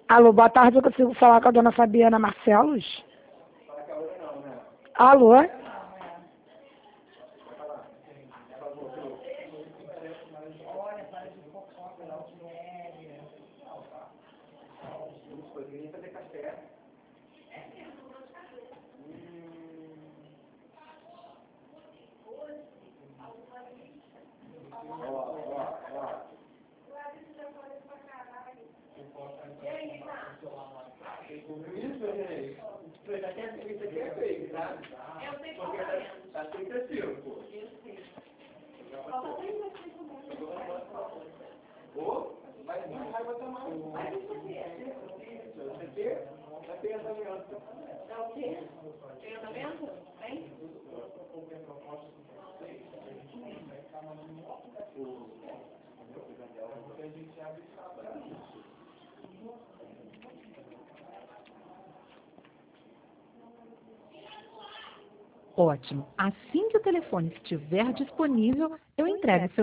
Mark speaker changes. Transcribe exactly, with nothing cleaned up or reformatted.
Speaker 1: Alô, boa tarde, eu consigo falar com a dona Fabiana Marcelos? Alô?
Speaker 2: Você já quer isso aqui é fake, tá? Eu sei porque tá tentativo, pô. Eu sei. Falta trinta segundos. Ô, vai não vai botar mais. Vai isso aqui, é você quer? Vai ter andamento. É o quê? Tem andamento? Tem?
Speaker 3: Ótimo. Assim que o telefone estiver disponível, eu entrego seu